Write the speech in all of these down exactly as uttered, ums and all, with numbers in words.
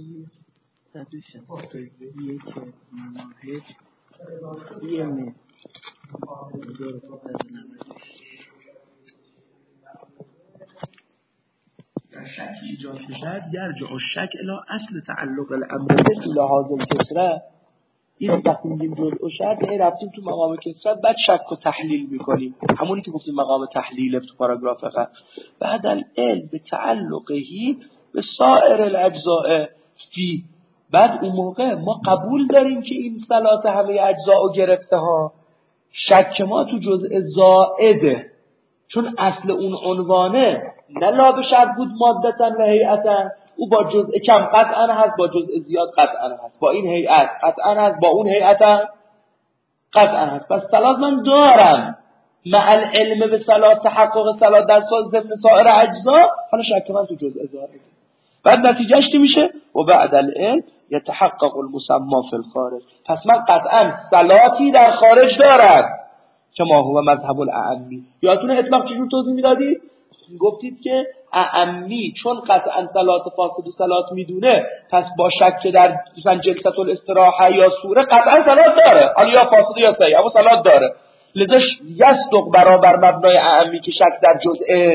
صد و شصت و یک ماهش یه متر در شک ایجاد شد یرجع الشک الی اصل تعلق الامر به لحاظ الکسره. این وقتی میگیم جزء و شرط یعنی رفتیم تو مقام کسرت بعد شک و تحلیل میکنیم، همونی که گفتیم مقام تحلیل تو پاراگراف قبل. بعد العلم به تعلقهی به سایر الاجزاء فی، بعد اون موقع ما قبول داریم که این صلات همه اجزا رو گرفته ها. شک ما تو جزء زائده، چون اصل اون عنوانه نه لا به شرط بود مادتا و هیئتا، او با جزء کم قطعا هست، با جزء زیاد قطعا هست، با این هیئت قطعا هست، با اون هیئتا قطعا هست. پس صلات من دارم مع العلم به صلات، تحقق صلات در ضمن سایر اجزا، حالا شک من تو جزء زائده. بعد نتیجهش چی میشه؟ و بعد العلم یتحقق المسمى فی الخارج. پس من قطعا صلاتی در خارج دارم که ما هو مذهب الاعمی. یادتونه اطلاق چجور توضیح میدادید؟ گفتید که اعمی چون قطعا صلات فاسد و صلات میدونه، پس با شک در مثلا جلسه الاستراحه یا سوره قطعا صلات داره، حالا یا فاسد یا صحیح اما صلات داره. لذا یصدق برابر مبنای اعمی که شک در جزء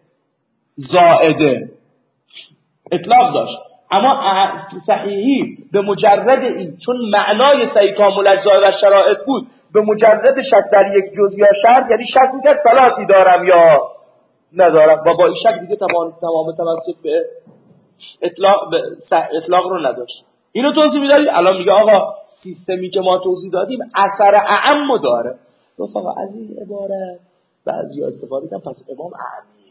زائده اطلاق داشت. اما صحیحی به مجرد این چون معنای صحیح کامل اجزا و شرایط بود، به مجرد شک در یک جزء یا شرط یعنی شک میکرد صلاتی دارم یا ندارم، و با این شک دیگه تمام تمام تمسک به اطلاق به اطلاق رو نداشت. اینو توضیح میدادید. الان میگه آقا سیستمی که ما توضیح دادیم اثر اعم داره. رفقا از این عبارت بعضیا استفاده کردن، پس امام اعمیه.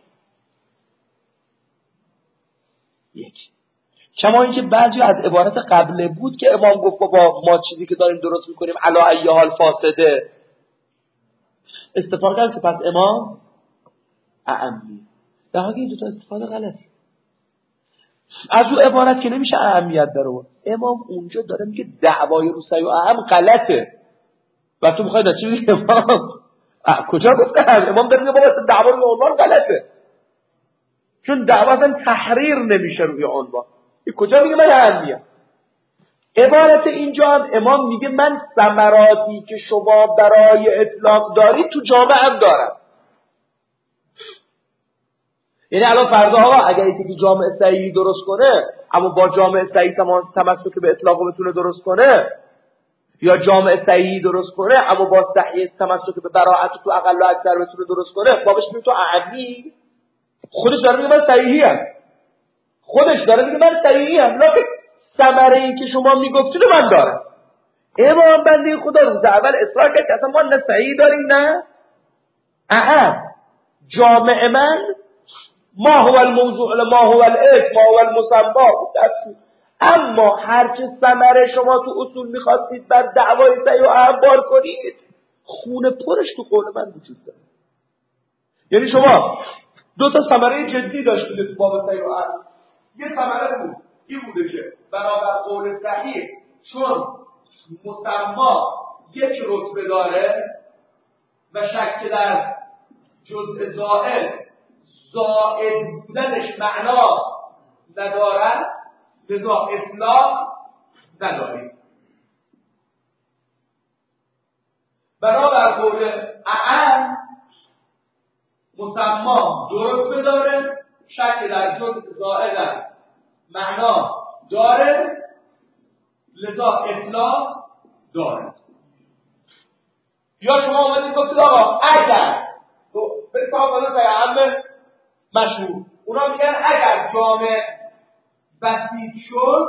یک کما اینکه بعضی از عبارت قبله بود که امام گفت با ما چیزی که داریم درست میکنیم علی ای حال فاسده، استفاده کرد که پس امام اعمی. در حالی این دوتا استفاده غلطه. از اون عبارت که نمیشه اهمیت داره، امام اونجا داره میگه دعوای روسیه و اهم غلطه و تو میخوای چی بگی؟ امام کجا گفته؟ امام داره میگه بابا دعوا روی عنوان غلطه، چون دعوا اصلا تحریر نمیشه روی عنوان. این کجا میگه من اهمیت؟ عبارت اینجا هم امام میگه من ثمراتی که شما برای اطلاق دارید تو جامعه هم دارم. یعنی الان فردا آقا اگر یکی جامعه صحیحی درست کنه اما با جامعه صحیح تمسک به اطلاق رو بتونه درست کنه، یا جامعه صحیحی درست کنه اما با صحیح تمسک به براءت تو اقل و اکثر بتونه درست کنه، بابش میگه تو اعمی. خودش داره میگه من صحیحی ام، خودش داره میگه من صحیحی ام، لکن ثمره ای که شما میگفتید من دارم. امام بنده خدا روز اول اصرار کرد که اصلا ما نه صحیح داریم نه اهم. جامعه من ما هو الموضوع ما هو الاسم ما هو المسمى، اما هرچه ثمره شما تو اصول میخواستید بر دعوای صحیح و اهم بار کنید، خونه پرش تو قول من وجود داره. یعنی شما دو تا ثمره جدی داشتید تو باب صحیح و اهم. یه ثمره بود این بوده که برابر قول صحیح چون مسمى یک رتبه داره و شک در جزء زائد زائد بودنش معنا ندارد، لذا اطلاق نداریم. برابر قول اعم مسمى درست بداره، شک در جزء زائد معنا داره، لذا اطلاق داره. یا شما اومدید گفتید آقا اگر برید تا قول اعم مشهور، اونا میگن اگر جامع بسیط شد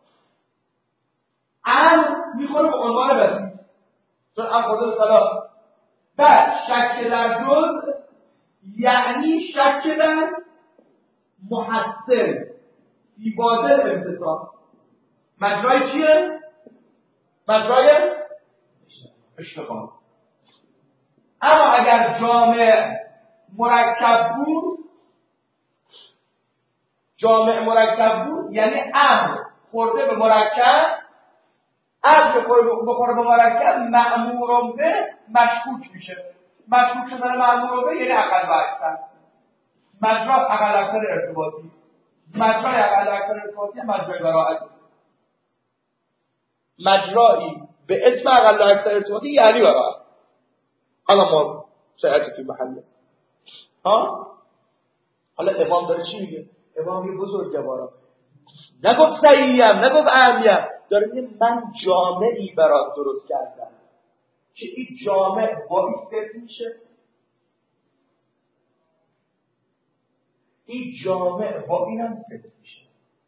ام میخوره به عنوان بسیط، چون ام خود صلاح. بعد شک در جز یعنی شک در محصل فی بادر امتصال. مجرای چیه؟ مجرای اشتغال. اما اگر جامع مرکب بود، جامع مرکب بود یعنی امر خورده به مرکب، امر که خورده به مرکب مأمور به مشکوک میشه. مشکوک شدن مأمور به یعنی اقل و اکثر، مجرا اقل اکثر ارتباطی. مجرای اقل اکثر ارتباطی مجرای براعت. مجرایی به اسم اقل اکثر ارتباطی یعنی براعت. حالا ما سیعتی توی محله ها؟ حالا امام داره چی میگه؟ امام یه بزرگوارا نگفت صحیحیم، نگفت اهمیم، داره میگه من جامعی برات درست کردم که این جامع با این صرف میشه، این جامع با این هم صرف میشه.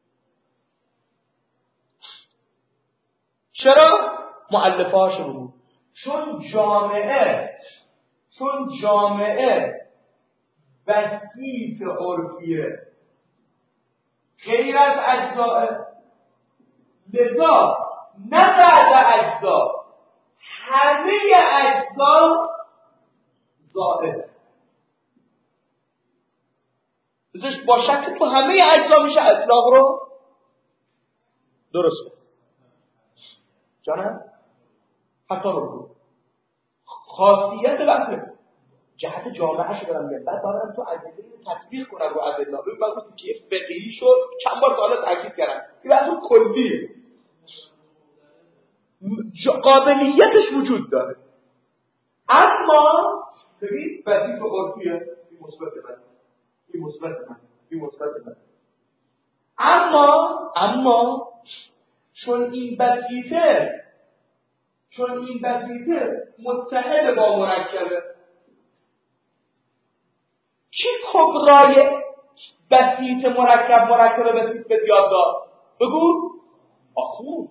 چرا؟ مؤلفه هاشو بگو. چون جامعه چون جامعه بسیط عرفیه غیر از اجزاء، لذا نه بعد اجزا همه اجزا زائده. ازش با شک تو همه اجزا میشه اطلاق رو درست. جانم حتی رو خاصیت بحثه جهت جامعه شو دارم میگم. بعد دارم تو ادله تطبیق کنم رو ادله. ببین من گفتم که فقهی شو چند بار تا حالا تاکید کردم. این بحث کلیه. قابلیتش وجود داره. اما ببین بسیط و عرفیه. این مثبت من. این مثبت من. این مثبت من. اما اما چون این بسیطه چون این بسیطه متحد با مرکبه. چی کبرای بسیط مرکب مرکب بسیط به یاد داد؟ بگو آخوند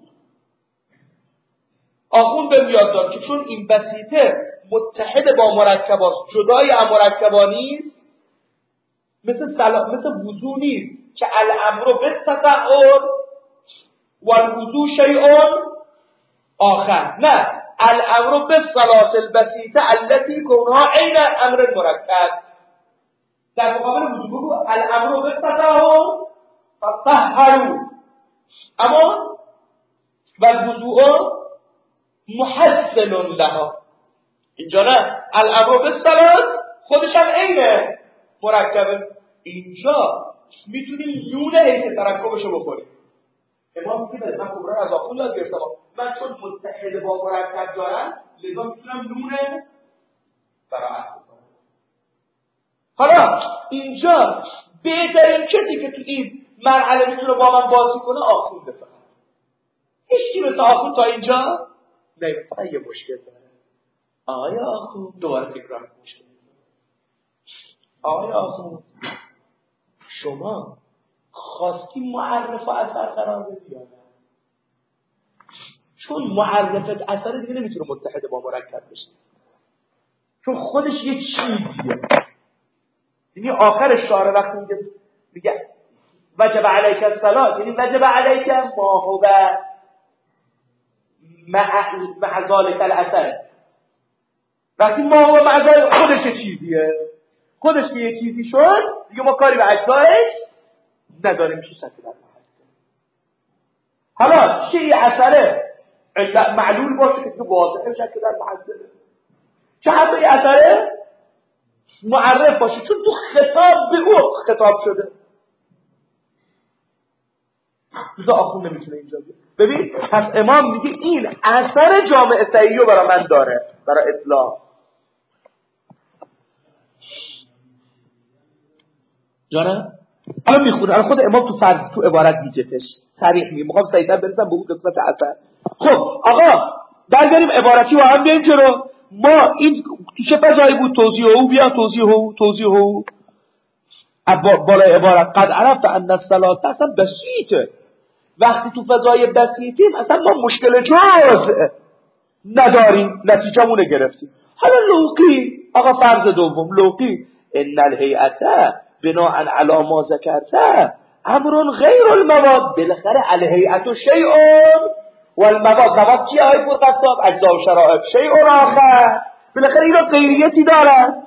آخوند به یاد داد که چون این بسیطه متحد با مرکبات جدای از مرکبا نیست، مثل سلا... مثل وضو نیست که الامر بالتطهر والوضو شیء آخر. نه، الامر بالصلاة البسیطه التي كونها عین امر مرکب. در مقابل وضو بگو الامر بالتطهر فطهروا، اما والوضوء محسن لها. اینجا نه، الامر بالصلاة خودش هم عین مرکبه. اینجا میتونیم نون حیث ترکبشو بخوریم. امام میگه من کبرا از آخوند یاد گرفتم، من چون متحد با مرکب دارم لذا میتونم نون براعت بکنم. حالا اینجا بهترین کسی که تو این مرحله میتونه با من بازی کنه آخوند بفهم. هیچی مثل آخوند تا اینجا نمیفهم. یه مشکل داره آیا آخوند؟ دوباره تکرار مشکل آیا آخوند شما خواستی معرف و اثر قرار بدی یا نه؟ چون معرفت اثر دیگه نمیتونه متحد با مرکب بشه، چون خودش یه چیزیه. یعنی آخر شعر وقتی میگه میگه وجب علیک الصلاة، یعنی وجب علیک ما هو مع مع ذلك الاثر. وقتی ما هو مع ذلك خودش یه چیزیه، خودش که یه چیزی شد دیگه ما کاری به اجزایش نداریم. میشه سطح در محسن. حالا چه یه اثره معلول باشه که تو واضحه شکل در محسنه، چه حتی یه اثره معرف باشه چون تو خطاب به او خطاب شده. دوزا آخون نمیتونه اینجا بید. ببین پس امام میگه این اثر جامعه صحیحیو برای من داره، برای اطلاع. جانم الان میخونه، الان خود امام تو فرض تو عبارت میگتش صریح میگه. میخوام سریعتر برسم به اون قسمت اثر. خب آقا برگردیم عبارتی و هم بیایم جلو. ما این تو چه فضایی بود توضیح او؟ بیا توضیح او توضیح او بالای عبارت قد عرفت ان الصلاة اصلا بسیطه. وقتی تو فضای بسیطیم اصلا ما مشکل جزء نداریم، نتیجه‌مونه گرفتیم. حالا لوقی آقا فرض دوم لوقی ان الهیئه بناء علی ما ذکرته امر غیر المواد. بالاخره الهیئه شیء والمواد، مواد چیه های فرقصاب؟ اجزا و شرائط شیء آخر. بالاخره اینا غیریتی دارن.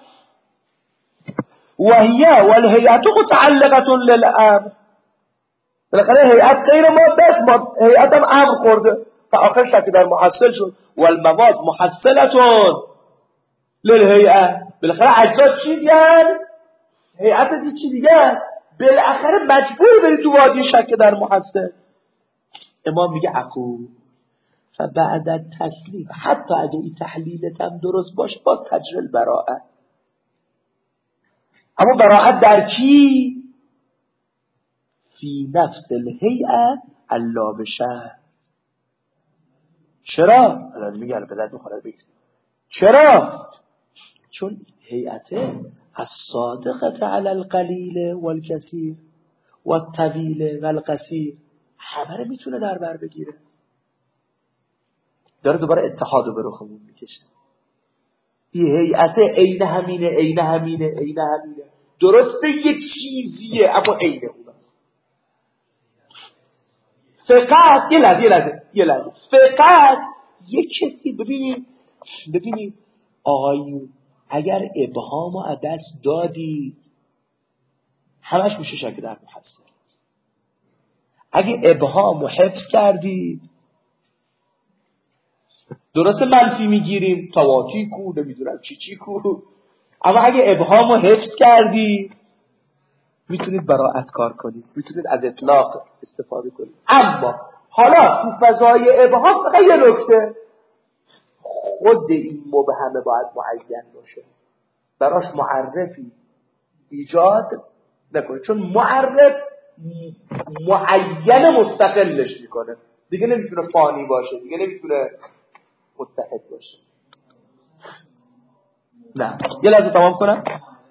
وهی والهیئه متعلقه للامر. بالاخره هیئت غیر ماده است، هیئت هم امر خورده فآخر شکی در محصل شد. والمواد محصلتون للهیئه. بالاخره اجزا چی دیگر؟ هیئت دی چی دیگر؟ بالاخره مجبور بری تو وادی شک در محسن. امام میگه اقول فبعد التسلیم حتی اگه این تحلیلت هم درست باشه باز تجرل براءت. اما براءت در چی؟ فی نفس الهیئه الا بشر. چرا؟ الان میگه الان بدت میخوره بگیست. چرا؟ چون هیئته الصادقه علی القلیل والکثیر والطویل والقصیر همه رو میتونه در بر بگیره. داره دوباره اتحاد رو به رخمون میکشه. این هیئت عین همینه عین همینه عین همینه، درسته یک چیزیه اما عین اون است. فقط یه لحظه یه لحظه یه لحظه فقط یک کسی ببینید ببینید آقایون اگر ابهام و دست دادی همش میشه شک در محسن. اگه ابهام و حفظ کردید درسته منفی میگیریم تواتی کو نمیدونم چی چی کو، اما اگه ابهام و حفظ کردید میتونید براءت کار کنید، میتونید از اطلاق استفاده کنید. اما حالا تو فضای ابهام فقط یه نکته، خود این مبهمه باید معین باشه، براش معرفی ایجاد نکنید، چون معرف معین مستقلش میکنه دیگه، نمیتونه فانی باشه دیگه، نمیتونه متحد باشه. نه یه لحظه تمام کنم.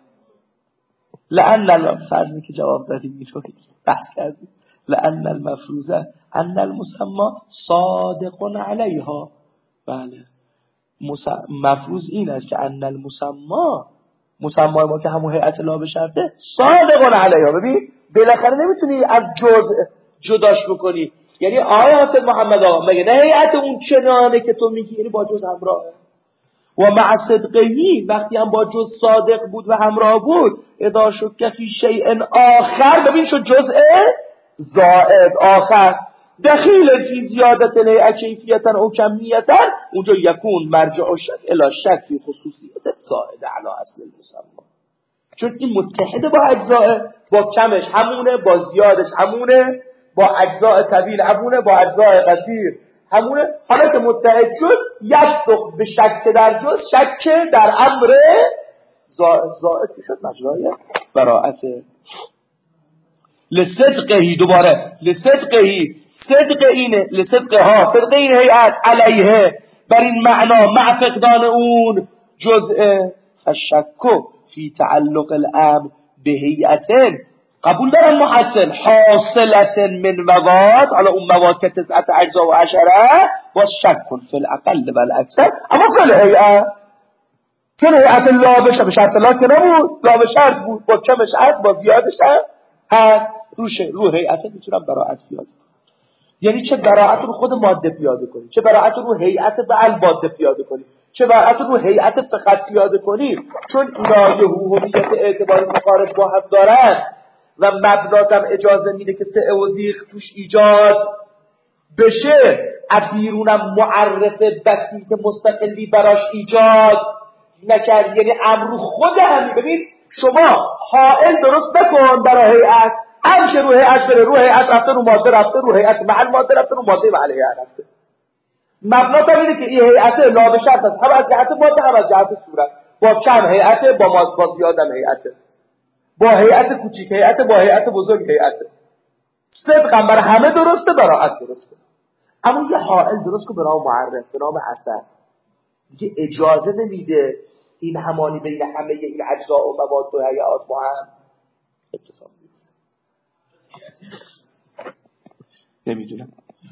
لأن الفرضی که جواب دادیم میتونید بحث کردیم. لأن المفروضه ان المسمى صادق علیها. بله مفروض این است که ان المسمى مسمى ما که همون هیئت لا به شرطه صادق علیها. ببین بالاخره نمیتونی از جزء جداش بکنی. یعنی آیا حضرت محمد آقا مگه نه هیئت اون چنانه که تو میگی، یعنی با جز همراهه و مع صدقهی وقتی هم با جز صادق بود و همراه بود اذا شک فی شیء آخر، ببین شد جزء زائد آخر دخیل فی زیادت الهیئه کیفیتا او کمیتا، اونجا یکون مرجع شک الی شک فی خصوصیت زائد علی اصل المسمى. چون این متحده با اجزاء، با کمش همونه، با زیادش همونه، با اجزاء طویل همونه، با اجزاء قصیر همونه. حالا که متحد شد یصدق به شک در جز، شک در امر زائد که شد مجرای براءت. لصدقهی دوباره لصدقهی صدق اینه لصدقها صدق این هیئت علیه بر این معنا مع فقدان اون جزء فشکو فی تعلق الامر به هیئتن. قبول دارم محسن حاصلت من مواد، حالا اون مواد که تسعت اجزا و عشره با شک فی الاقل و الاکثر، اما فی الهیئه چون هیئت لا به شرط لا که نبود، لا به شرط بود، با کمش هست با زیادش هست، روشه رو هیئت میتونم براءت پیاده. یعنی چه براءت رو خود ماده پیاده کنی، چه براءت رو هیئت به الماده پیاده کنی، چه براءت رو هیئت فقط پیاده کنی، چون اینا یه هویت اعتباری مقارب با هم دارن و مبناتم اجازه میده که سه و زیغ توش ایجاد بشه، بیرونم معرف بسیط مستقلی براش ایجاد نکرد. یعنی امر خود همین. ببین شما حائل درست نکن برای هیئت، همشه رو هیئت بره، رو هیئت رفته رو ماده رفته، رو هیئت محل ماده رفته، رو ماده محل هیئت رفته. مبناتم اینه که این هیئت لا به شرط است، هم از جهت ماده هم از جهت صورت، با کم هیئت با ماده با زیادم هیئت، با هیئت کوچیک هیئت با هیئت بزرگ هیئت. صدقم برای همه درسته، براءت درسته، اما یه حائل درست که به نام معرف به نام اثر دیگه اجازه نمیده این همانی بین همه این اجزا و مواد و هیئات با هم اتفاق بیفته. نمیدونم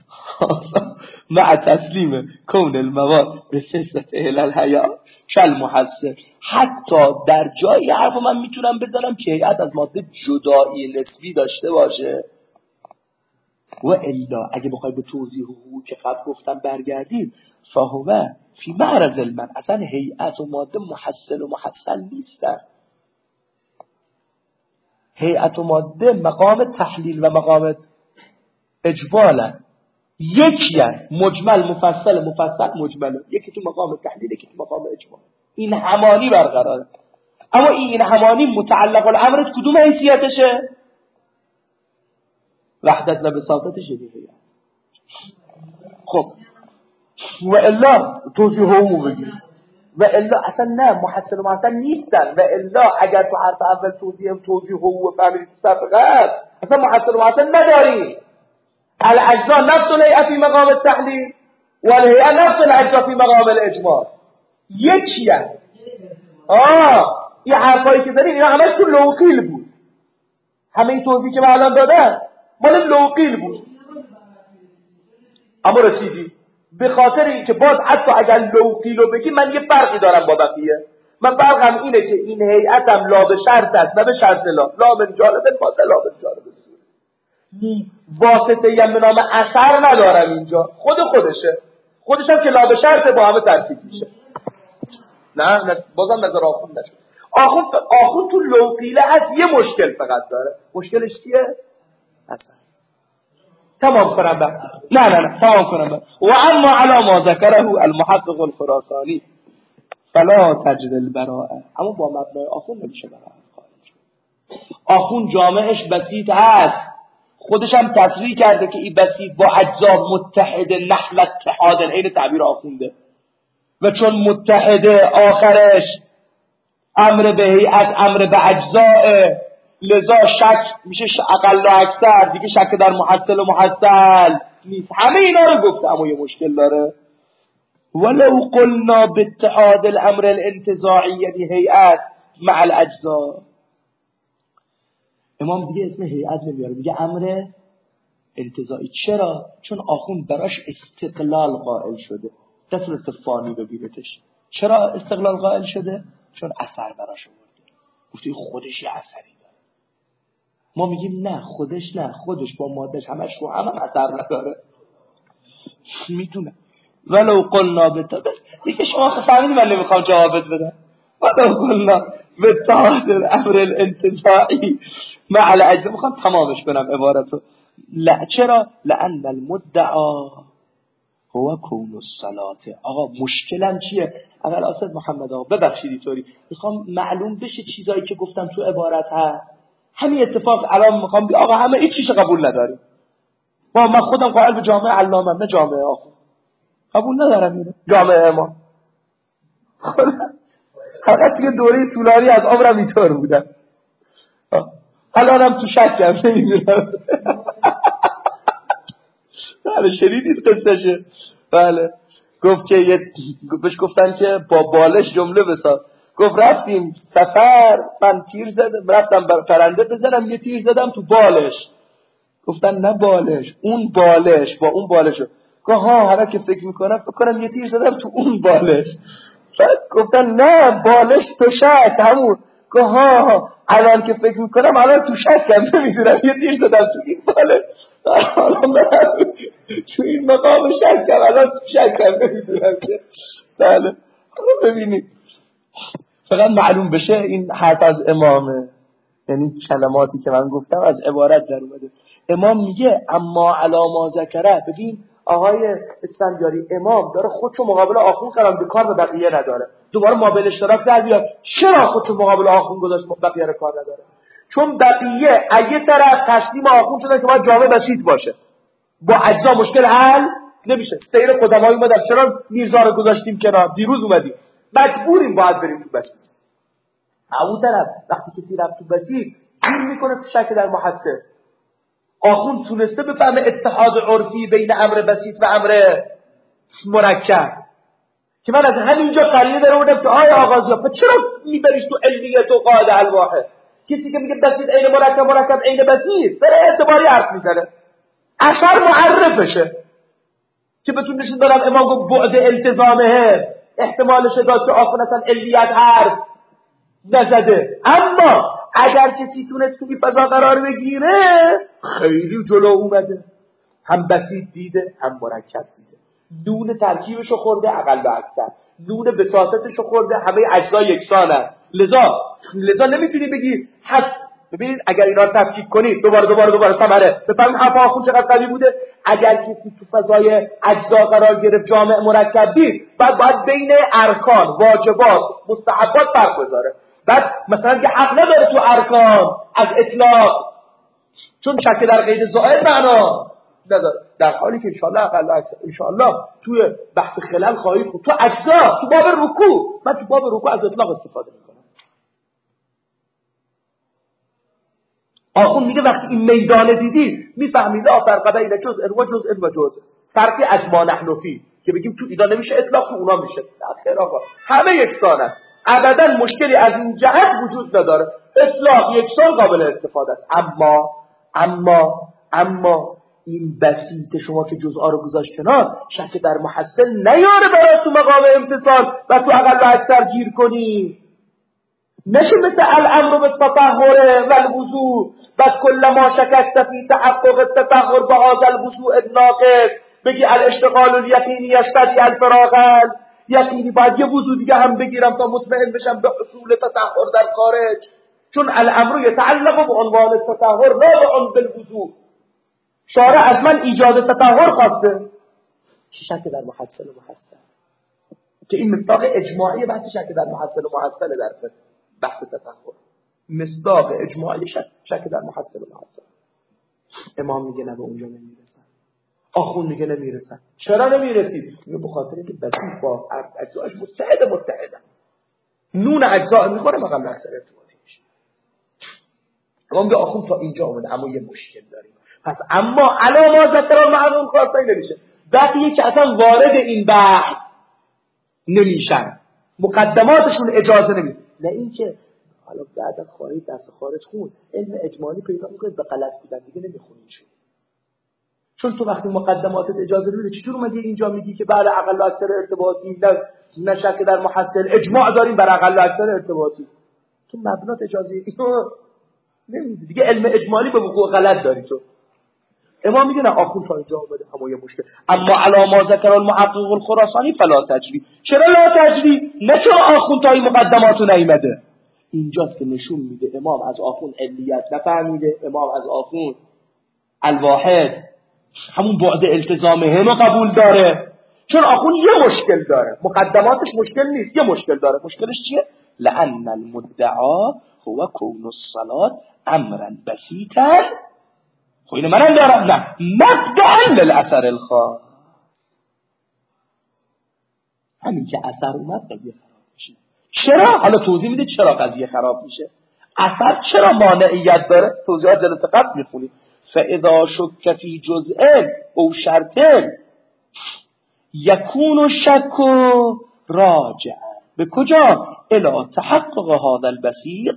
مع تسلیم کون المواد به سیست اهل الحیات کل محسن. حتی در جایی حرف من میتونم بزنم که هیئت از ماده جدایی نسبی داشته باشه و الا اگه بخوای به توضیح حقوق که قبل گفتم برگردیم فهوه فی معرض المن، اصلا هیئت و ماده محسن و محسن نیستن. هیئت و ماده مقام تحلیل و مقام اجمالا، یکی هست مجمل مفصل مفصل مجمل، یکی تو مقام تحلیل یکی تو مقام اجمال، این همانی برقراره. اما این همانی متعلق الامر کدوم حیثیتشه؟ وحدت و بساطتش دیگه. خب و الا توضیح همو بگیم و الا اصلا نه محسن و محسن نیستن و الا اگر تو حرف اول توضیح توضیح همو فهمیدید صفحه قبل اصلا محسن و محسن نداریم. الاجزاء نفس الهیئه فی مقام التحلیل و الهیئه نفس الاجزاء فی مقام الاجمال یکیه. آه این حرفایی که زدیم اینا همش تو لوقیل بود، همه این توضیحی که من الان دادم مال لوقیل بود. اما رسیدی به خاطر اینکه باز حتی اگر لوقیل رو بگی من یه فرقی دارم با بقیه. من فرقم اینه که این هیئتم لا به شرط است نه به شرط لا لا به جانب الفاضل لا به جانب السور. واسطه یم به نام اثر ندارم اینجا، خود خودشه، خودش هم که لا به شرط با همه ترکیب میشه. نه نه بازم نظر آخون نشد. آخون آخون تو لوقیله هست یه مشکل فقط داره. مشکلش چیه؟ اثر. تمام کنم بر. نه نه نه تمام کنم بر. و اما علی ما ذکره المحقق الخراسانی فلا تجد البراءه. اما با مبنای آخون نمیشه براءه. آخون جامعش بسیط هست، خودش هم تصریح کرده که این بسیط با اجزا متحد نحو اتحاد، این تعبیر آخونده. و چون متحده آخرش امر به هیئت امر به اجزاء، لذا شک میشه اقل و اکثر، دیگه شک در محصل و محصل نیست. همه اینا رو گفت اما یه مشکل داره. ولو قلنا باتحاد الامر الانتزاعی یعنی هیئت مع الاجزاء، امام دیگه اسم هیئت نمیاره، دیگه امر انتزاعی. چرا؟ چون آخوند براش استقلال قائل شده، نتونسته فانی ببینتش. چرا استقلال قائل شده؟ چون اثر براش آورده، گفتی خودش یه اثری داره. ما میگیم نه خودش نه، خودش با مادهش همش رو هم, هم اثر نداره. میتونه ولو قلنا بتا دیگه شما فهمیدید من نمیخوام جوابت بدم. ولو قلنا باتحاد الامر الانتزاعی مع الاجزاء، میخوام تمامش کنم عبارتو. لا چرا؟ لان المدعا هو کون الصلاه. آقا مشکلم چیه؟ اول اسد محمد آقا ببخشید اینطوری میخوام معلوم بشه چیزایی که گفتم تو عبارت هست. همین اتفاق الان میخوام بی آقا همه هیچ چیزی قبول نداریم. ما من خودم قائل به جامعه علامه، نه جامعه آخو قبول ندارم اینو. جامعه ما فقط توی دوره طولانی از عمرم اینطور بودم، الانم تو شکم نمیدونم. بله شنیدید قصهشه؟ بله گفت که یه بهش گفتن که با بالش جمله بساز. گفت رفتیم سفر، من تیر زدم، رفتم بر پرنده بزنم، یه تیر زدم تو بالش. گفتن نه بالش، اون بالش با اون بالشو. گفت ها حالا که فکر میکنم فکر کنم یه تیر زدم تو اون بالش. بعد گفتن نه بالش تو شک همون. گفت ها الان که فکر میکنم الان تو شکم نمیدونم یه تیر زدم تو این بالش. حالا من تو این مقام شکم الان تو شکم نمیدونم که. بله حالا ببینید فقط معلوم بشه این حرف از امامه، یعنی کلماتی که من گفتم از عبارت در اومده. امام میگه اما علاما ذکره. ببین آقای اسفندیاری امام داره خودشو مقابل آخوند قرار میده، کار به بقیه نداره. دوباره ما به اشتراک در بیاد. چرا خودشو مقابل آخوند گذاشت بقیه رو کار نداره؟ چون بقیه اگه طرف تسلیم آخوند شده که باید جامع بسیط باشه، با اجزا مشکل حل نمیشه. سیر قدمایی اومدن چرا میرزا رو گذاشتیم کنار، دیروز اومدیم مجبوریم باید بریم تو بسیط. اون طرف وقتی کسی رفت تو بسیط گیر میکنه تو شک در محسن. آخوند تونسته بفهمه اتحاد عرفی بین امر بسیط و امر مرکب که من از همینجا قرینه داره بودم که آیا آغازی ها چرا میبریش تو علیت و قاعده الواحد؟ کسی که میگه بسیط عین مرکب مرکب عین بسیط داره اعتباری حرف میزنه، اثر معرفشه که بتون نشون دارم. امام گفت بعد التزامه احتمالش داد که آخوند اصلا علیت حرف نزده. اما اگر کسی تونست تو این فضا قرار بگیره خیلی جلو اومده، هم بسیط دیده هم مرکب دیده، نون ترکیبشو خورده اقل و اکثر، نون بساطتشو خورده، همه اجزا یکسانه. لذا لذا نمیتونی بگی حد. ببینید اگر اینا رو تفکیک کنید دوباره دوباره دوباره ثمره بفهمید حرف آخوند چقدر قوی بوده. اگر کسی تو فضای اجزا قرار گرفت جامع مرکب دید، بعد باید بین ارکان واجبات مستحبات فرق بذاره. بعد مثلا که حق نداره تو ارکان از اطلاق چون شک در قید زائد معنا نداره، در حالی که انشاءالله اقل اکثر انشاءالله توی بحث خلل خواهید خود تو اجزا تو باب رکوع، من تو باب رکوع از اطلاق استفاده میکنم. آخون میگه وقتی این میدان دیدی میفهمید لا فرق بین جزء و جزء و جزء، فرقی از ما نحن فی که بگیم تو اینا نمیشه اطلاق تو اونا میشه. خیر آقا همه یکسانن، ابدا مشکلی از این جهت وجود نداره، اطلاق یکسان قابل استفاده است. اما اما اما این بسیط شما که جزء رو گذاشت کنار، شک در محصل نیاره برای تو مقام امتصال و تو اقل و اکثر گیر کنی. نشه مثل الامر بالتطهر والوضوء بعد کل ما شکست فی تحقق التطهر بهذا الوضوء الناقص بگی الاشتغال الیقینی یشتدی الفراغ یقینی باید یه وضوء دیگه هم بگیرم تا مطمئن بشم به حصول تطهر در خارج، چون الامر یتعلق به عنوان التطهر لا به عنوان بالوضوء. شارع از من ایجاد تطهر خواسته، چه شک در محصل و محصل که این مصداق اجماعی بحث شک در محصل و محصل در بحث تطهر، مصداق اجماعی شک, شک در محصل و محصل. امام میگه نه به اونجا نمیرسن، آخون میگه نمیرسن. چرا نمیرسید؟ میگه به خاطر اینکه بسیط با اجزاش متحد متحدن، نون اجزا میخوره مقام اکثر ارتباطی میشه. امام میگه آخون تا اینجا اومده اما یه مشکل داریم. پس اما علامات ذکر معلوم خاصی نمیشه، بقیه که اصلا وارد این بحث نمیشن، مقدماتشون اجازه نمیده. نه اینکه حالا بعد خواهید دست خارج خون علم اجمالی پیدا میکنید به غلط بودن دیگه نمیخونیشون، چون تو وقتی مقدماتت اجازه نمیده چجور اومدی اینجا میگی که بعد اقل و اکثر ارتباطی نه شک در محصل اجماع داریم بر اقل و اکثر ارتباطی، تو مبنات اجازه نمیدی دیگه، علم اجمالی به وقوع غلط داری تو. امام میگه نه آخون تا اینجا اومده اما یه مشکل. اما علاما ذکر المحقق الخراسانی فلا تجری. چرا لا تجری؟ نه چون آخون تا این مقدماتو نیامده. اینجاست که نشون میده امام از آخون علیت نفهمیده، امام از آخون الواحد همون بعد التزام هم قبول داره، چون آخون یه مشکل داره، مقدماتش مشکل نیست، یه مشکل داره. مشکلش چیه؟ لأن المدعا هو کون الصلاة امرا بسیطا. خب اینو منم دارم، نه مبدأ للأثر الخاص. همین که اثر اومد قضیه خراب میشه. چرا؟ حالا توضیح میده چرا قضیه خراب میشه. اثر چرا مانعیت داره؟ توضیحات جلسه قبل میخونید. فاذا شک فی جزء او شرط یکون الشک راجع به کجا؟ الی تحقق هذا البسیط.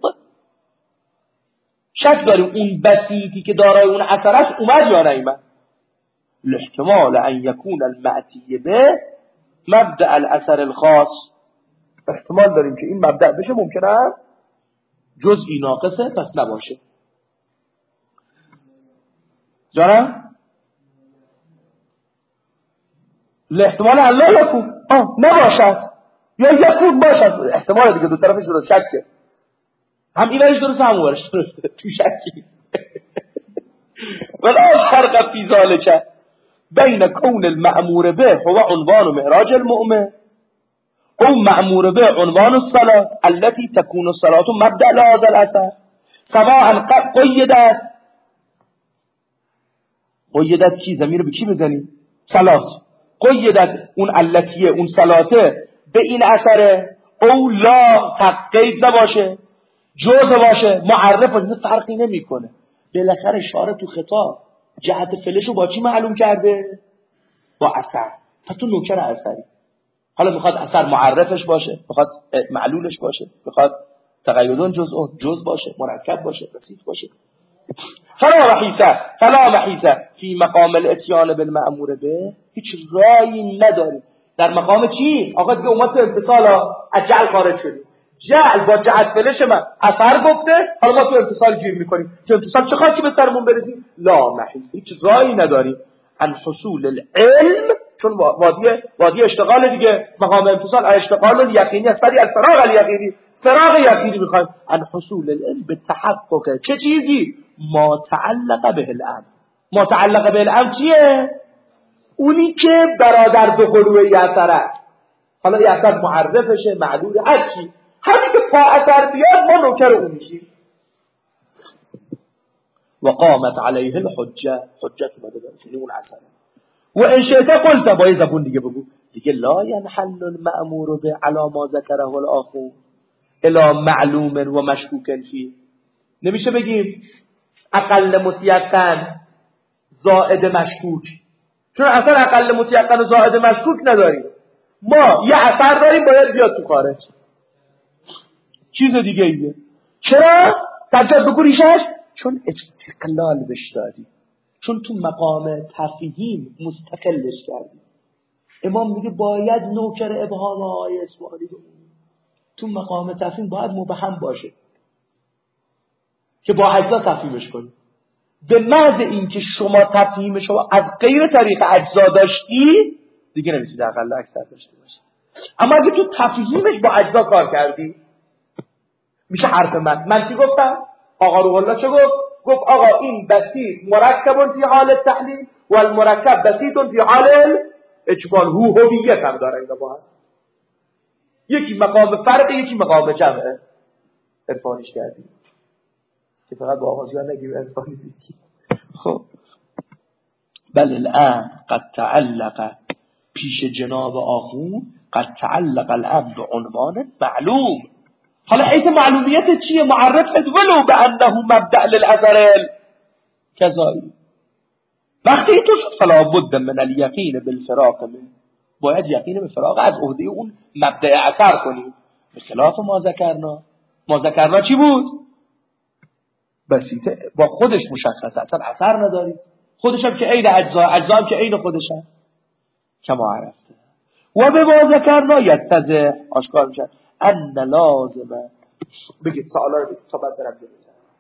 شک داریم اون بسیطی که دارای اون اثر است اومد یا نیامد. الاحتمال ان یکون المعتی به مبدأ الاثر الخاص. احتمال داریم که این مبدأ بشه، ممکنه جزئی ناقصه پس نباشه. جانم الاحتمال ان لا یکون آه نباشد یا یکون باشد، احتمال دیگه دو طرفش درست شکه، هم این ورش درست هم ورش درست تو شکی. ولا فرق فی ذلک بین کون المأمور به هو عنوان معراج المؤمن او مأمور به عنوان الصلاة التي تكون الصلاة مبدأ لهذا الأثر سواء قیدت قیدت کی ضمیر به کی بزنی؟ صلاة. قیدت اون التیه اون صلاته به این اثره او لا تقید نباشه، جزء باشه، معرف باشه، فرقی نمیکنه. بالاخره شارع تو خطاب جهت فعلشو با چی معلوم کرده؟ با اثر. پس تو نوکر اثری. حالا میخواد اثر معرفش باشه، میخواد معلولش باشه، میخواد تقیدون جزء جزء باشه، مرکب باشه، بسیط باشه. فلا محیسه فلا محیسه فی مقام الاتیان بالمأمور به، هیچ رایی نداریم در مقام چی؟ آقا دیگه اومد تو امتصال از جعل خارج شدیم، جعل با جهت فلش من اثر گفته، حالا ما تو امتصال گیر میکنیم. تو امتصال چه خاکی به سرمون برسیم؟ لا محیسه، هیچ رایی نداریم عن حصول العلم، چون وادی وادی اشتغال دیگه، مقام امتصال اشتغال یقینی است، ولی الفراغ الیقینی، فراغ یقینی میخوایم. عن حصول العلم به تحقق چه چیزی؟ ما تعلق به الامر. ما تعلق به الامر چیه؟ اونی که برادر دو قلوه ی اثر است. حالا ی اثر معرفشه، معلول، هر چی، همین که پا اثر بیاد ما نوکر اون میشیم. و قامت علیه الحجه، حجت اومده برسه اون اثر. و ان شئت قلت، با یه زبون دیگه بگو دیگه، لا ينحل المأمور به علی ما ذکره الاخو الا معلوم و مشکوک فیه. نمیشه بگیم اقل متیقن زائد مشکوک، چون اصلا اقل متیقن و زائد مشکوک نداریم. ما یه اثر داریم باید بیاد تو خارج، چیز دیگه ایه. چرا؟ سجاد بگو ریشش، چون استقلال بش دادی، چون تو مقام تفهیم مستقلش کردی. امام میگه باید نوکر ابهام آیه اصفهانی بمونه، تو مقام تفهیم باید مبهم باشه که با اجزا تفهیمش کنی. به محض اینکه شما تفهیمش رو از غیر طریق اجزا داشتی دیگه نمیتونی اقل اکثر داشته باشی. اما اگه تو تفهیمش با اجزا کار کردی میشه حرف من. من چی گفتم؟ آقا روح الله چه گفت؟ گفت آقا این بسیط مرکب فی حال تحلیل و المرکب بسیط فی حال اجمال. هو هویت هم داره اینا با هم، یکی مقام فرق یکی مقام جمعه. عرفانیش کردیم که فقط با آغازیان نگیم عرفانی بگیم. خب بل الان قد تعلق، پیش جناب آخون قد تعلق الامر عنوان معلوم. حالا ایت معلومیت چیه؟ معرفت ولو به انه مبدأ للأثر کذایی. وقتی تو شد فلا بد من الیقین بالفراق من، باید یقین به فراق از عهده اون مبدأ اثر کنیم. به خلاف ما ذکرنا، ما ذکرنا چی بود؟ بسیطه با خودش مشخصه، اصلا اثر نداری، خودش هم که عین اجزا، اجزا هم که عین خودش هم کما عرفته. و به ما ذکرنا یتضح، آشکار میشه ان لازمه. بگید سوالا رو بگید تا بعد برم جلو.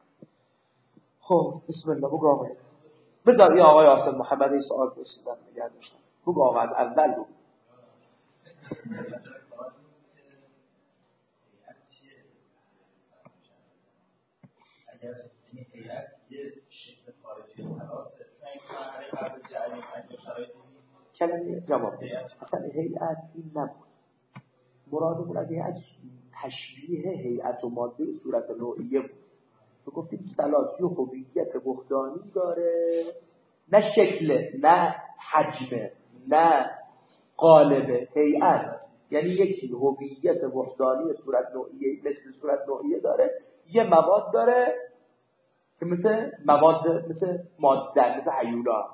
خب بسم الله. بگو آقای بذار یه آقای آسف محمد این سوال پرسیدن نگه داشتن. بگو آقا از اول بگو. اگر این هیئت یه شکل خارجی خلاصه قبل جعلی پنج شرایط کلمه جواب اصلا هیئت این نبود. مرادمون از هیئت تشبیه هیئت و ماده صورت نوعیه بود. تو گفتیم سلاسی و هویت وحدانی داره، نه شکل، نه حجم، نه قالب. هیئت یعنی یکی هویت وحدانی صورت نوعیه، مثل صورت نوعیه داره، یه مواد داره که مثل مواد، مثل ماده، مثل هیولا.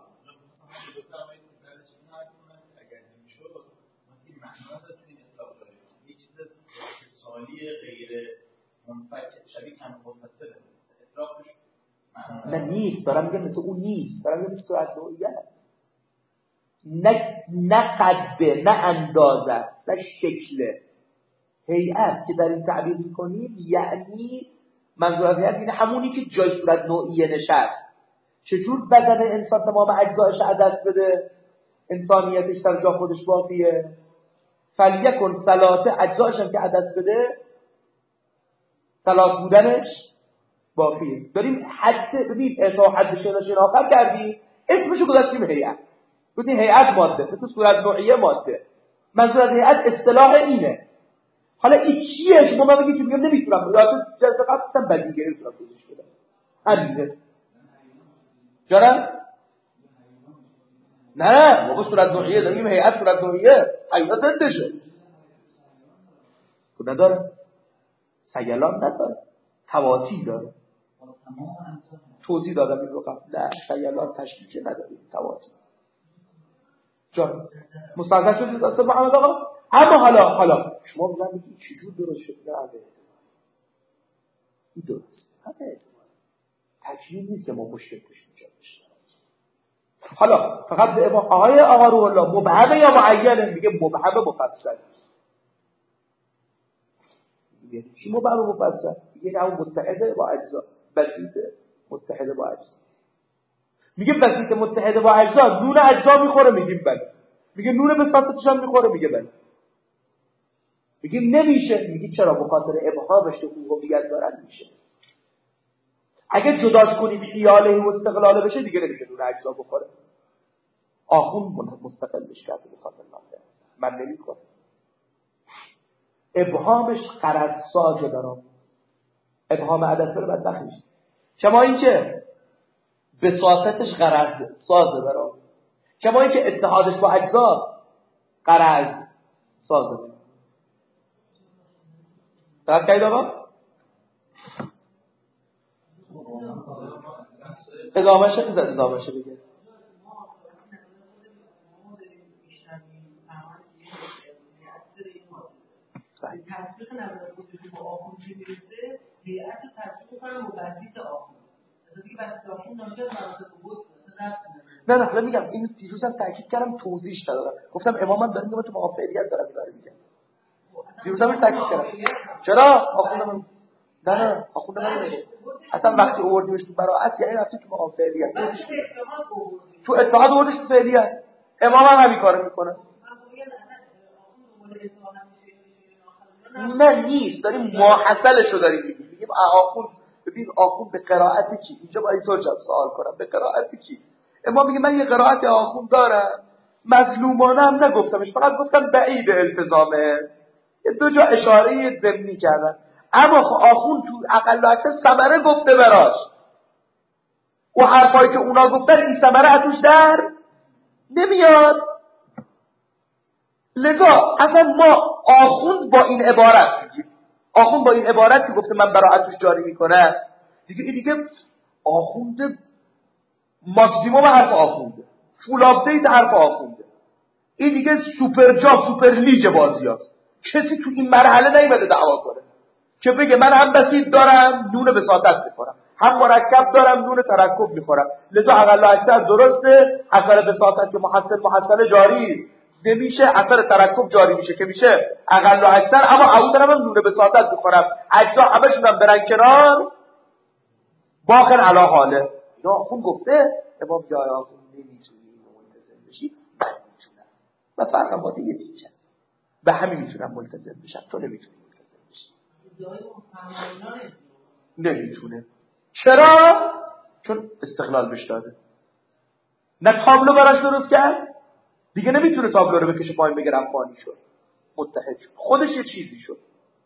غیر منفک شبیه کم منفصله اطرافش نه نیست، دارم میگم مثل اون نیست، دارم میگم مثل صورت نوعیه است. نه نه قده، نه اندازه، نه شکله. هیئت که در این تعبیر میکنیم یعنی منظور از هیئت اینه همونی که جای صورت نوعیه نشست. چجور بدن انسان تمام اجزایش عدس بده، انسانیتش در جا خودش باقیه، فلیکن ثلاثه اجزایش هم که عدس بده ثلاث بودنش باقیه. داریم حد ببین اعطا حد شناسایی آخر کردیم، اسمشو گذاشتیم هیئت. گفتیم هیئت ماده مثل صورت نوعیه ماده. منظور از هیئت اصطلاح اینه. حالا این چیه؟ شما من بگید که میگم نمیتونم راحت جلسه قبل گفتم بدیگه نمیتونم توضیح بدم. همینه. جرا؟ نه ما با صورت نوعیه داریم هیئت صورت نوعیه اینا ضدشه. خب نداره. سیلان نداره. تواتی داره. توضیح دادم این رو قبل. نه سیلان تشکیل نداره. تواتی. جان مستحضر شدید اصلا محمد آقا؟ اما حالا حالا شما بگم میگی چجور درست شد؟ نه همه این درست همه تکلیل نیست که ما مشکل پشت میجاد بشیم. حالا فقط به امام آقای آقا روح الله مبهمه یا معینه؟ میگه مبهمه مفصل. میگه چی مبهمه مفصل؟ میگه همون متحده با اجزا، بسیطه متحده با اجزا. میگه بسیطه متحده با اجزا، نون اجزا میخوره، میگیم بله. میگه نون بساطتش هم میخوره، میگه بله. میگه نمیشه، میگه چرا؟ به خاطر ابهامش تو هویت دارن میشه. اگه جداش کنید خیاله و استقلاله بشه دیگه نمیشه نون اجزا بخوره. آخون مستقلش کرده به خاطر من من نمیکنم. ابهامش قرض ساجه دارم. ابهام عدسه رو بدبخت میشه. شما این چه؟ بساطتش غرض سازه برام، کما اینکه اتحادش با اجزا غرض سازه. درست کردید آقا؟ ادامهشه بزد ادامهشه بگه. تصدیق نظر خودشون با آخون چه میرسه هیئت تصدیق کنم با بسیط آخون مثلا دیگه بسیط آخون ناشه از مراتب بود نه نه حالا میگم این دیروزم تاکید کردم توضیحش دادم، گفتم امامم داره میگه تو موافقیت دارم میبره میگم دیروزم رو تاکید کردم. چرا آخوند من نه نه آخوند من نمیگه اصلا وقتی آوردیمش تو براءت یعنی رفتی تو موافقیت تو اتحاد آوردش تو فعلیت. امام هم همین کارو میکنه. نه نیست، داریم ماحصلش رو داریم میگیم. میگیم آخوند ببین آخوند به قرائت کی؟ اینجا باید تو جا سوال کنم به قرائت کی؟ امام میگه من یه قرائت آخوند دارم مظلومانه هم نگفتمش، فقط گفتم بعید التزامه، دو جا اشاره ضمنی کردن، اما آخوند تو اقل و اکثر ثمره گفته براش و حرفایی که اونا گفتن این ثمره اتوش در نمیاد. لذا اصلا ما آخوند با این عبارت میگیم، آخوند با این عبارت که گفته من براعتش جاری میکنه دیگه، این دیگه آخوند ماکسیموم حرف آخونده، فول آپدیت حرف آخونده، این دیگه سوپر جاب سوپر لیگ بازی هست. کسی تو این مرحله نیومده دعوا کنه که بگه من هم بسیط دارم نون بساطت میخورم، هم مرکب دارم نون ترکب میخورم، لذا اقل و اکثر درسته اثر بساطت که محصل محصل جاری نمیشه، اثر ترکب جاری میشه که میشه اقل و اکثر، اما اون طرف هم نون بساطت میخورم، اجزا همشون هم برن کنار باخر علا حاله. یا خون گفته امام جای آخون نمیتونی ملتزم بشی، من میتونم و فرقم واسه یه تیچ هست، به همین میتونم ملتزم بشم، تو نمیتونی ملتزم بشی. نمیتونه. چرا؟ چون استقلال بهش داده، نه تابلو براش درست کرد دیگه، نمیتونه تابلو رو بکشه پایین بگه رفانی شد متحد شد، خودش یه چیزی شد.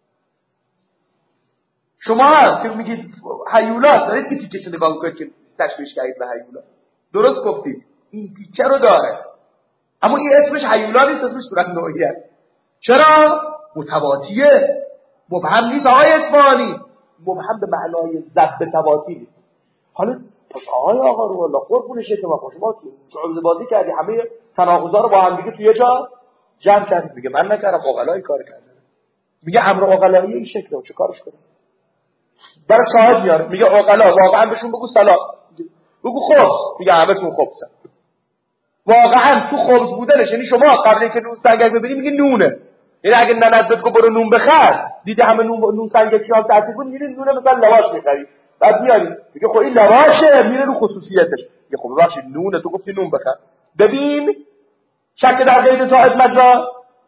شما هم که میگید هیولات دارید که تیکش نگاه میکنید که تشبیهش کردید به هیولا، درست گفتید این تیکه رو داره، اما این اسمش هیولا نیست، اسمش صورت نوعی است. چرا؟ متواتیه، مبهم نیست آقای اصفهانی، مبهم به معنای ضد تواتی نیست. حالا پس آقای آقا رو الله قربون شکل ما شما شعبده بازی کردی، همه تناقضا رو با هم دیگه توی جا جمع کردید. میگه من نکردم، عقلای کار کردن. میگه امر عقلایی این شکله، چه کارش کنه؟ برای شاهد میاره، میگه عقلا واقعا بهشون بگو سلام، بگو خبز، میگه همه‌شون خبزن. واقعا تو خبز بودنش یعنی شما قبل اینکه نون سنگک ببینی میگه نونه، یعنی اگه ننت گفت برو نون بخر، دیدی همه نون نون سنگکی ها ترتیب بود، میری نون مثلا لواش میخری، بعد میاری میگه خب این لواشه، میره رو خصوصیتش، میگه خب ببخشید نونه، تو گفتی نون بخر. ببین شک در قید زائد مجرا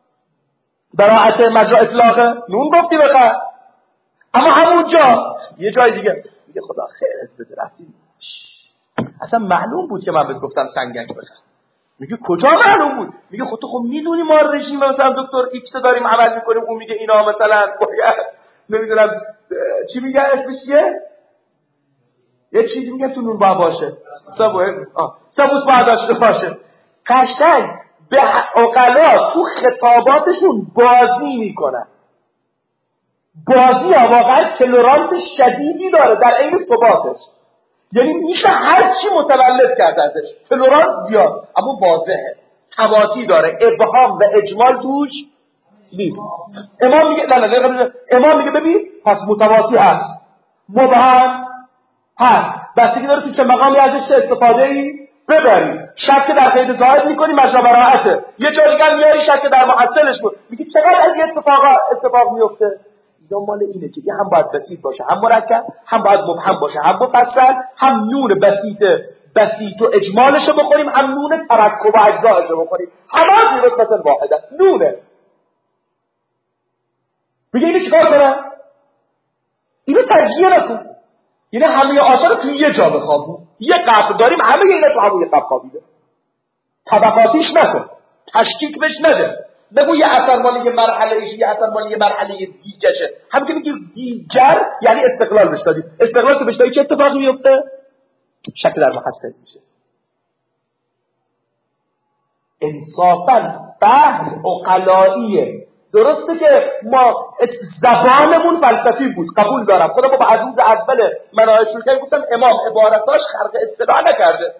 براعت مجرا اطلاقه، نون گفتی بخر، اما همونجا یه جای دیگه میگه خدا خیرت بده رفتیم اصلا معلوم بود که من بهت گفتم سنگک بخر. میگه کجا معلوم بود؟ میگه خب تو خب میدونی ما رژیم مثلا دکتر ایکس داریم عمل میکنیم، اون میگه اینا مثلا باید نمیدونم چی میگه اسمش چیه، یه چیزی میگه تو نون باید باشه سبوه آه سبوس باید داشته باشه. قشنگ به عقلا تو خطاباتشون بازی میکنن، بازی ها واقعا تلرانس شدیدی داره در عین ثباتش، یعنی میشه هر چی متولد کرده ازش، تلرانس زیاد اما واضحه، ثباتی داره، ابهام و اجمال توش نیست. امام میگه نه نه نه امام میگه ببین پس متواتی هست، مبهم هست، بسیاری داره تو چه مقامی ازش استفاده ای ببری، شک در قید زائد میکنی مجرا براعته، یه جا دیگه میاری شک در محصلش بود، میگی چقدر از این اتفاق اتفاق میفته. دنبال اینه که هم باید بسیط باشه، هم مرکب، هم باید مبهم باشه، هم مفصل، هم نون بسیط بسیط و اجمالش رو بخوریم، هم نون ترکب و اجزایش رو بخوریم، همه به نسبت واحده نونه. میگه اینو چیکار کنم؟ اینو تجزیه نکن، یعنی همه آثار توی یه جا بخوابون، یه قبر داریم همه اینا تو همون یه قبر خوابیده، طبقاتیش نکن، تشکیک بهش نده، بگو یه اثر مالی یه مرحله ایش، یه اثر مالی یه مرحله دیگه‌شه. هم که میگی دیگر یعنی استقلال بهش دادی، استقلال که بهش دادی چه اتفاقی میفته؟ شک در محصل میشه. انصافا فهم عقلاییه. درسته که ما زبانمون فلسفی بود، قبول دارم. خودم با عروض اول مناهج شروع گفتم امام عبارتاش خرق اصطلاح نکرده.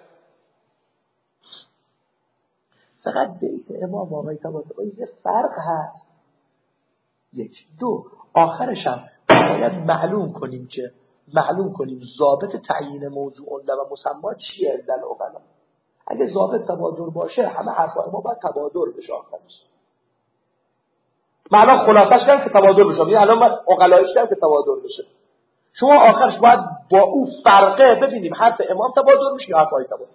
فقط بیت امام آقای طباطبایی یه فرق هست. یک دو آخرش هم باید معلوم کنیم که معلوم کنیم ضابط تعیین موضوع و مسما چیه عند العقلا. اگه ضابط تبادر باشه همه حرفای ما باید تبادر بشه آخرش. معنا خلاصش کنم که تبادر بشه. یعنی الان من عقلایش کنم که تبادر بشه. شما آخرش باید با او فرقه ببینیم حرف امام تبادر میشه یا حرفای تبادر.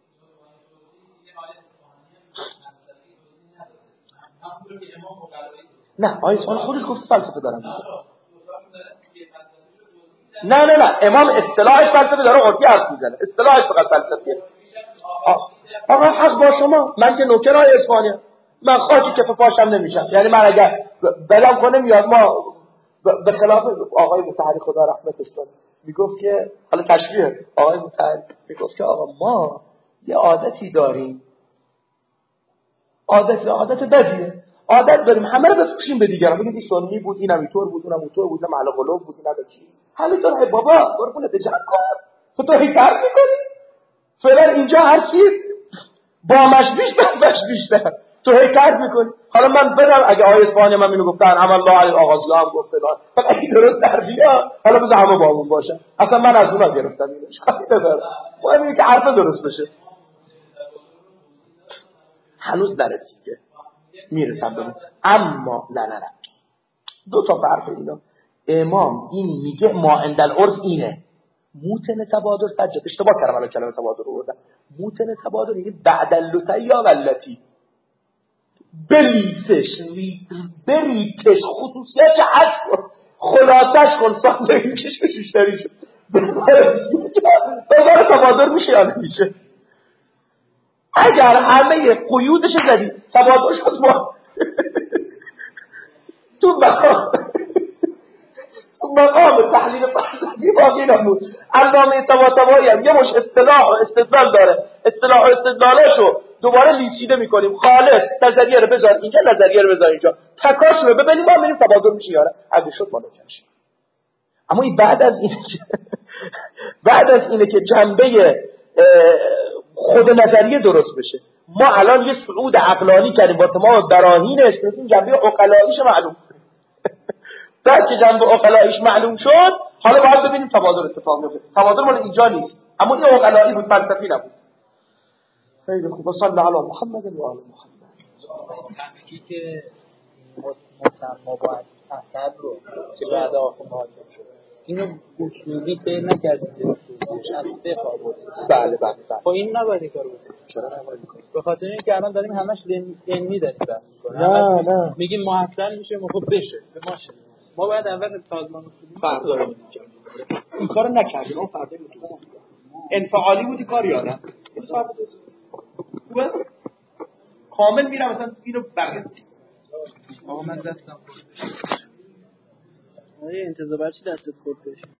نه آیه اصفهانی خودش گفته فلسفه دارم. نه نه نه امام اصطلاحش فلسفه داره، عرفی حرف میزنه. اصطلاحش فقط فلسفیه. آقا حق با شما، من که نوکر آیه اصفهانی من خاکی کف پاشم نمیشم. یعنی من اگر بدم کنه میاد ما به خلاف آقای مطهری خدا رحمتش کنه میگفت که حالا تشبیه آقای مطهری میگفت که آقا ما یه عادتی داریم، عادت عادت بدیه، عادت داریم همه رو بفروشیم به دیگران، بگید این سنی بود، اینم اینطور بود، اونم اونطور بود، محل قلوب بود، اینا چی همینطور. ای بابا قربونت جمع کن، تو تو هیتر میکنی فعلا اینجا هر چی با مش بیش بفش بیشتر تو هیتر میکنی. حالا من بدم اگه آیه اصفهانی من اینو گفتن عمل الله علی آغازی هم گفته دار فقط این درست در بیا، حالا بذار همه با اون باشه. اصلا من از اونها گرفتم اینو شکایت ندارم، مهم اینه که حرف درست بشه. هنوز نرسیده میرسم بهم. اما نه نه نه دو تا فرق اینا. امام این میگه ما عند العرف اینه موتن تبادر سجاد. اشتباه کردم الان کلمه تبادر رو بردم. موتن تبادر یعنی بعد اللتیا والتی بلیسش بریتش خصوصیت حذف کن، خلاصش کن، ساندویچش به شیشتری شد. بذار تبادر میشه یا نمیشه؟ اگر همه قیودش زدی تبادر شد ما تو مقام تو مقام تحلیل فلسفی باقی نمود. علامه طباطبایی هم یه مش اصطلاح و استدلال داره، اصطلاح و استدلالاشو دوباره لیسیده میکنیم. خالص نظریه رو بذار اینجا، نظریه رو بذار اینجا، تکاش رو ببینیم ما میریم تبادر میشه یاره اگه شد ما نکنش. اما این بعد از اینه که بعد از اینه که جنبه خود نظریه درست بشه. ما الان یه صعود عقلانی کردیم با تمام براهینش، این جنبه عقلاییش معلوم بعد که جنبه عقلاییش معلوم شد حالا باید ببینیم تبادر اتفاق میفته. تبادر مال اینجا نیست، اما این عقلایی بود، فلسفی نبود. خیلی خوب. صلی علی محمد و آل محمد. تفکیک مسما با اثر رو که بعد آخر حاضر شد اینو اصولی سیر نکردید از فقه آوردید. بله بله بله. خب این نباید این کارو بکنید. چرا نباید این کارو؟ به خاطر اینکه الان داریم همش علمی داریم بحث می‌کنیم. نه نه میگیم محصل میشه خب بشه به ما شه. ما باید اول سازمان اصولی فرق داره. این کارو نکردیم، اون فرض بود. انفعالی بودی کار یادم. این فرض خوبه؟ کامل میرم مثلا اینو بررسی. آقا من دستم خورد. آره انتظار چی دستت خورد بشه؟